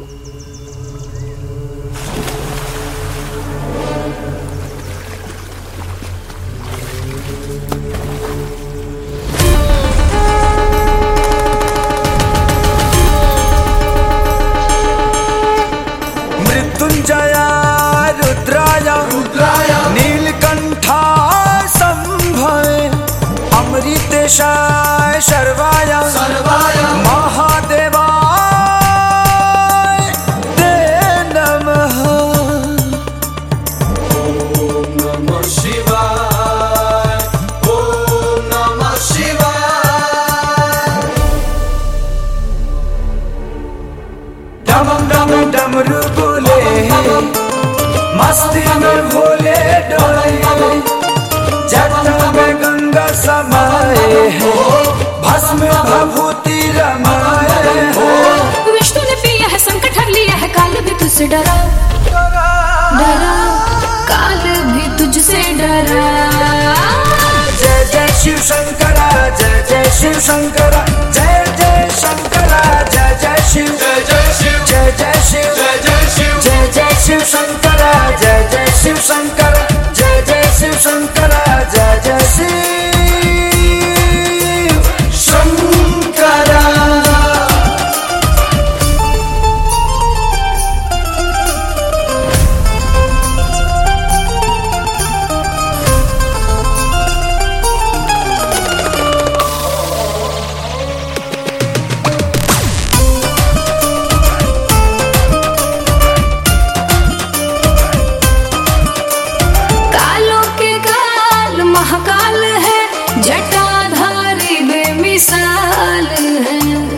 मृत्युंजय रुद्राय नीलकंठा संभवे अमृतेशाय शर्वाय महादेवाय ते नमः। ओम नमः शिवाय, ओम नमः शिवाय। डम डम डमरू बोले मस्ती में भोले डोले, जटा में गंगा समाए भस्म भभूति रमाए। विष्णु ने पिया है संकट हर लिया है, काल भी तुझसे डरा डरा, काल भी तुझसे डरा। जय जय शिव शंकरा, जय जय शिव शंकरा, जय जय शंकरा, जय जय शिव, जय जय शिव, जय जय शिव, जय जय शिव, जय जय शिव शंकरा, जय जय शिव शंकरा, जय जय शिव शंकरा, जय जय शिव शंकरा। कालों के काल महाकाल है, जटाधारी बेमिसाल है।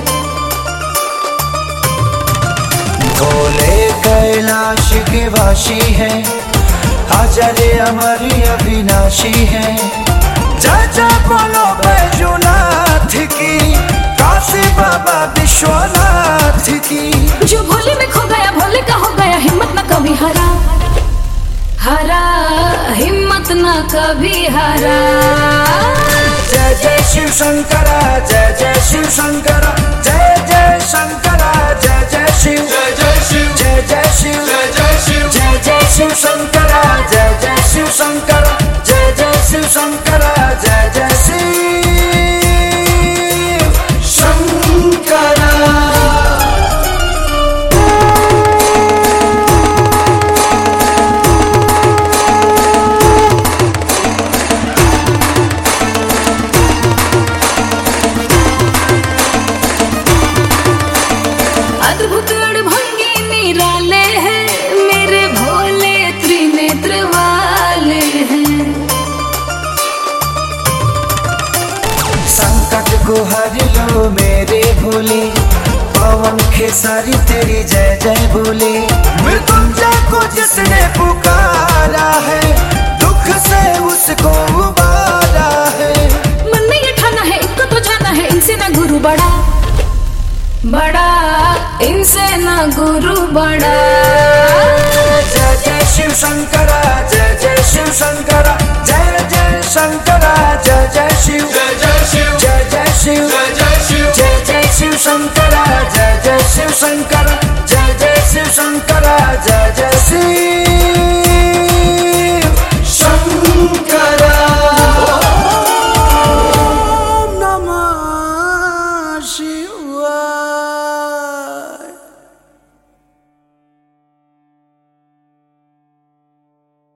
भोले कैलाश के वासी है, अजय अमर अविनाशी है। जय जय बोलो बैजूनाथ की, काशी बाबा विश्वनाथ की। जो भोले में खो गया भोले का हो गया, हिम्मत न कभी हरा हरा, हिम्मत न कभी हरा। जय जय शिव शंकरा, जय जय शिव शंकरा, जय जय शंकरा, जय जय शिव, जय जय शिव, जय जय शिव, जय जय शिव, जय जय शिव शंकरा, जय जय शिव शंकरा, जय जय शिव शंकरा, जय जय शिव शंकरा। अद्भुत अड़भंगी निराले हैं, मेरे भोले त्रिनेत्र वाले हैं। संकट को हर लो मेरे भोले, पवन खेसारी तेरी जय जय बोले। मृत्युंजय को जिसने पुकारा है, दुख से उसको उबारा है। मन में ये ठाना है इनको तो जाना है, इनसे ना गुरु बड़ा बड़ा, इनसे ना गुरु बड़ा। जय जय शिव शंकरा, जय जय शिव शंकरा, जय जय शंकरा, जय जय शिव, जय जय शिव, जय जय शिव, जय जय शिव, जय जय शिव शंकरा।